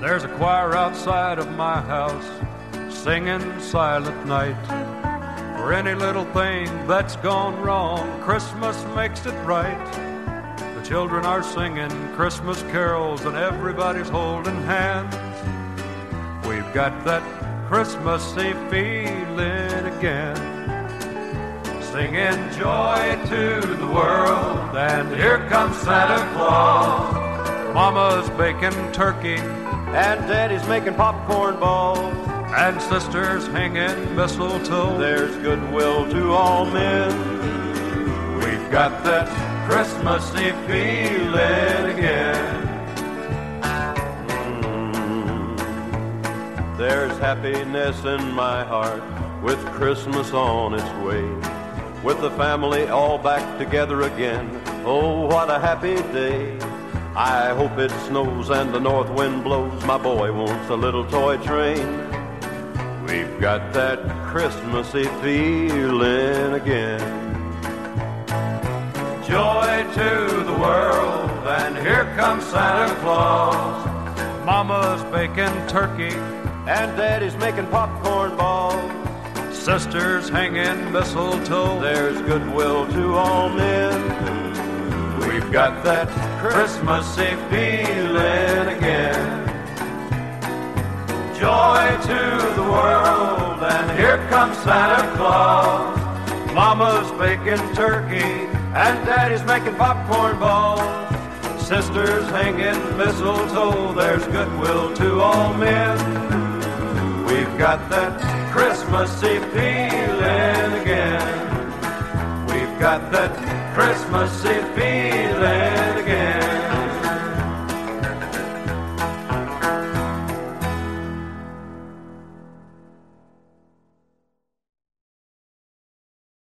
There's a choir outside of my house singing Silent Night. For any little thing that's gone wrong, Christmas makes it right. The children are singing Christmas carols and everybody's holding hands. We've got that Christmassy feeling again. Singing joy to the world, and here comes Santa Claus. Mama's baking turkey, and Daddy's making popcorn balls, and Sister's hanging mistletoe. There's goodwill to all men. We've got that Christmassy feeling again. There's happiness in my heart with Christmas on its way. With the family all back together again. Oh, what a happy day. I hope it snows and the north wind blows. My boy wants a little toy train. We've got that Christmassy feeling again. Joy to the world, and here comes Santa Claus. Mama's baking turkey, and Daddy's making popcorn balls. Sister's hanging mistletoe. There's goodwill to all men. We've got that Christmassy feeling again. Joy to the world, and here comes Santa Claus. Mama's baking turkey, and Daddy's making popcorn balls. Sister's hanging mistletoe. There's goodwill to all men. We've got that Christmassy feeling again. We've got that Christmassy feeling